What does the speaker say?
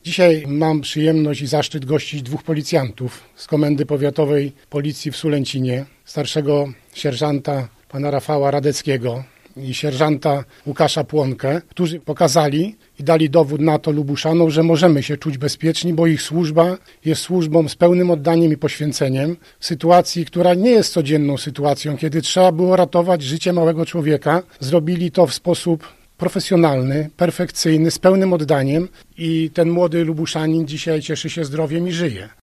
Dzisiaj mam przyjemność i zaszczyt gościć dwóch policjantów z Komendy Powiatowej Policji w Sulęcinie, starszego sierżanta pana Rafała Radeckiego i sierżanta Łukasza Płonkę, którzy pokazali i dali dowód na to Lubuszanom, że możemy się czuć bezpieczni, bo ich służba jest służbą z pełnym oddaniem i poświęceniem w sytuacji, która nie jest codzienną sytuacją, kiedy trzeba było ratować życie małego człowieka. Zrobili to w sposób profesjonalny, perfekcyjny, z pełnym oddaniem i ten młody Lubuszanin dzisiaj cieszy się zdrowiem i żyje.